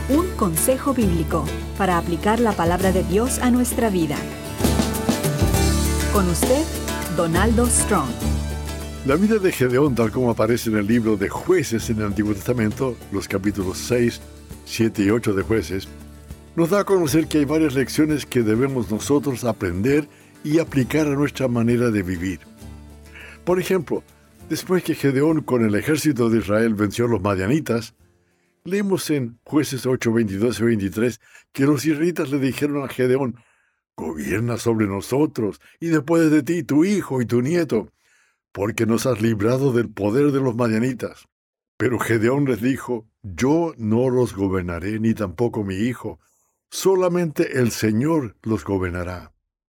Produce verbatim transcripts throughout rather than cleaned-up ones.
Un consejo bíblico para aplicar la palabra de Dios a nuestra vida. Con usted, Donaldo Strong. La vida de Gedeón, tal como aparece en el libro de Jueces en el Antiguo Testamento, los capítulos seis, siete y ocho de Jueces, nos da a conocer que hay varias lecciones que debemos nosotros aprender y aplicar a nuestra manera de vivir. Por ejemplo, después que Gedeón con el ejército de Israel venció a los madianitas, leemos en Jueces ocho, veintidós y veintitrés que los israelitas le dijeron a Gedeón: «Gobierna sobre nosotros, y después de ti tu hijo y tu nieto, porque nos has librado del poder de los madianitas». Pero Gedeón les dijo: «Yo no los gobernaré, ni tampoco mi hijo. Solamente el Señor los gobernará».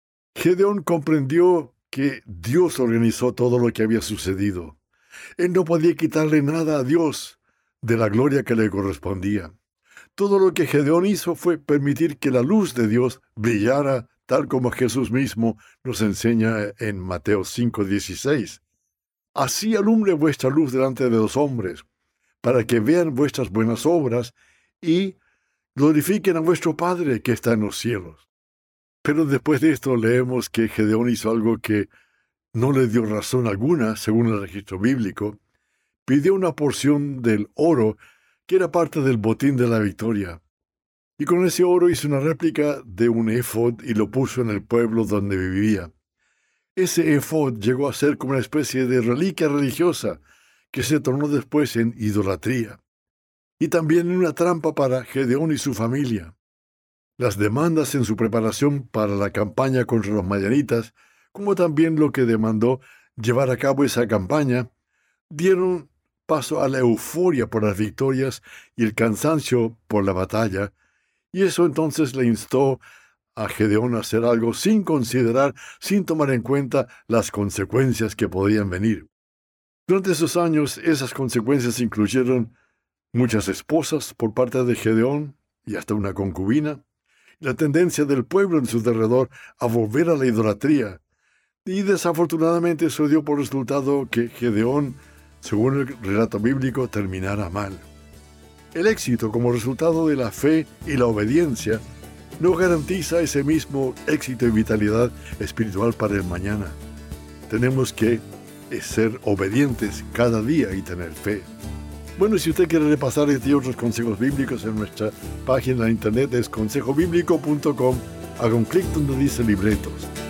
Gedeón comprendió que Dios organizó todo lo que había sucedido. Él no podía quitarle nada a Dios de la gloria que le correspondía. Todo lo que Gedeón hizo fue permitir que la luz de Dios brillara, tal como Jesús mismo nos enseña en Mateo cinco dieciséis. «Así alumbre vuestra luz delante de los hombres, para que vean vuestras buenas obras y glorifiquen a vuestro Padre que está en los cielos». Pero después de esto leemos que Gedeón hizo algo que no le dio razón alguna, según el registro bíblico. Pidió una porción del oro que era parte del botín de la victoria. Y con ese oro hizo una réplica de un efod y lo puso en el pueblo donde vivía. Ese efod llegó a ser como una especie de reliquia religiosa que se tornó después en idolatría. Y también en una trampa para Gedeón y su familia. Las demandas en su preparación para la campaña contra los madianitas, como también lo que demandó llevar a cabo esa campaña, dieron paso a la euforia por las victorias y el cansancio por la batalla, y eso entonces le instó a Gedeón a hacer algo sin considerar, sin tomar en cuenta las consecuencias que podían venir. Durante esos años, esas consecuencias incluyeron muchas esposas por parte de Gedeón y hasta una concubina, la tendencia del pueblo en su derredor a volver a la idolatría, y desafortunadamente eso dio por resultado que Gedeón, según el relato bíblico, terminara mal. El éxito como resultado de la fe y la obediencia no garantiza ese mismo éxito y vitalidad espiritual para el mañana. Tenemos que ser obedientes cada día y tener fe. Bueno, si usted quiere repasar este y otros consejos bíblicos, en nuestra página de internet es consejo bíblico punto com. Haga un clic donde dice libretos.